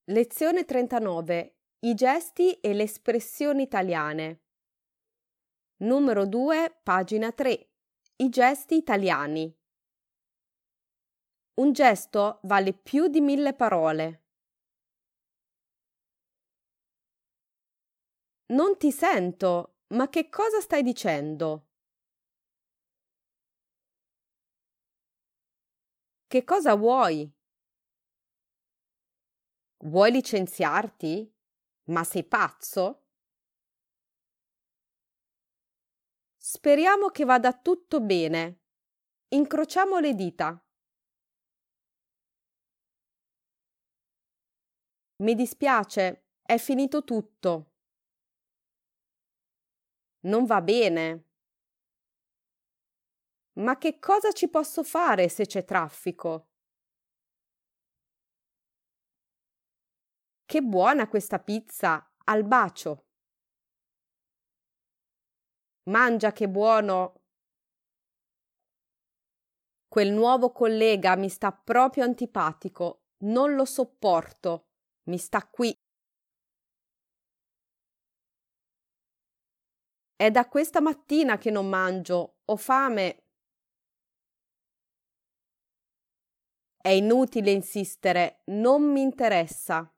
Lezione 39. I gesti e le espressioni italiane. Numero 2, pagina 3. I gesti italiani. Un gesto vale più di 1000 parole. Non ti sento, ma che cosa stai dicendo? Che cosa vuoi? Vuoi licenziarti? Ma sei pazzo? Speriamo che vada tutto bene. Incrociamo le dita. Mi dispiace, è finito tutto. Non va bene. Ma che cosa ci posso fare se c'è traffico? Che buona questa pizza, al bacio. Mangia che buono. Quel nuovo collega mi sta proprio antipatico, non lo sopporto. Mi sta qui. È da questa mattina che non mangio, ho fame. È inutile insistere, non mi interessa.